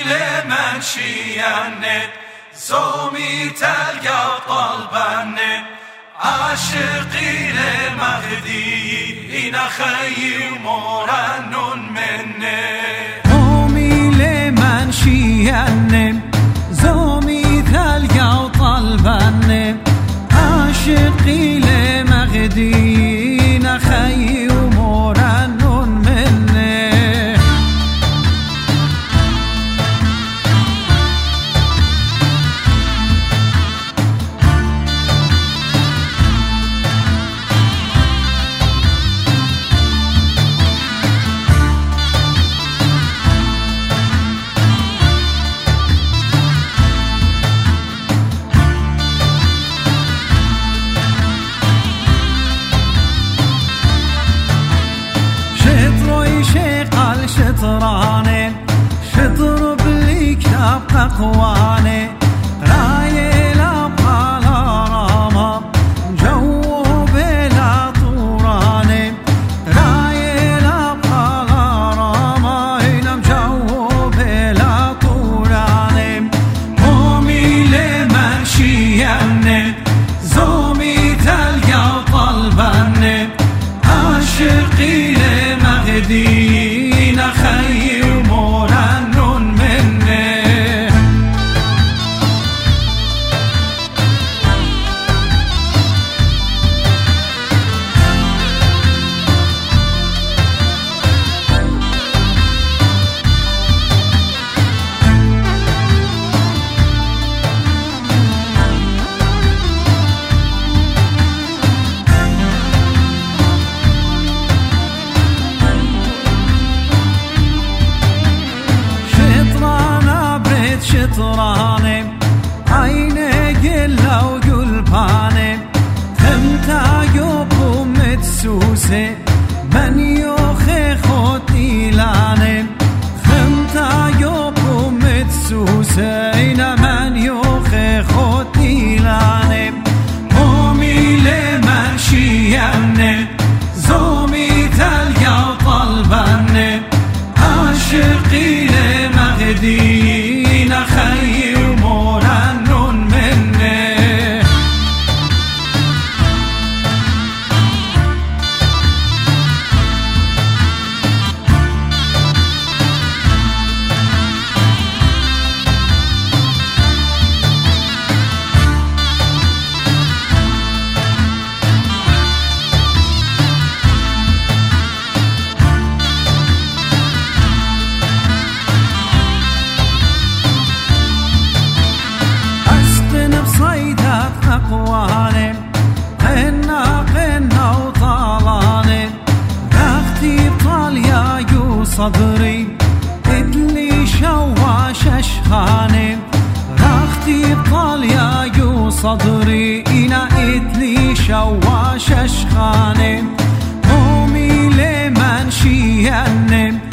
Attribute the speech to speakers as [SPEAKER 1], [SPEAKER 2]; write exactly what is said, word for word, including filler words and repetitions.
[SPEAKER 1] من شيانت زومي تلقى طلبانت عاشقي لمهدي إنا خي مرنون مني
[SPEAKER 2] قومي لمن شيانت زومي تلقى طلبانت عاشقي لمهدي إنا خي مرنون مني شطراني شطر بالكتاب أقواني راي لابقى راما جو بلا طوراني راي لابقى راما هنا جو بلا طوراني قومي لمن شياني زومي تلقى طلباني عاشقي لمهدي خي مرنون مني شطراني عيني قلة وقلباني خمتا يوم متسوسي من يوخي خوتي لاني خمتا يوم متسوسي من يوخي خوتي لاني قومي لمن شياني زومي تلقى طلباني عاشقي لمهدي خي مرنون مني أقواني قنا قنا وطالاني رختي بطاليا يو صدري إدلي شواش أشخاني رختي بطاليا يو صدري إنا إدلي شواش أشخاني قومي لمن شياني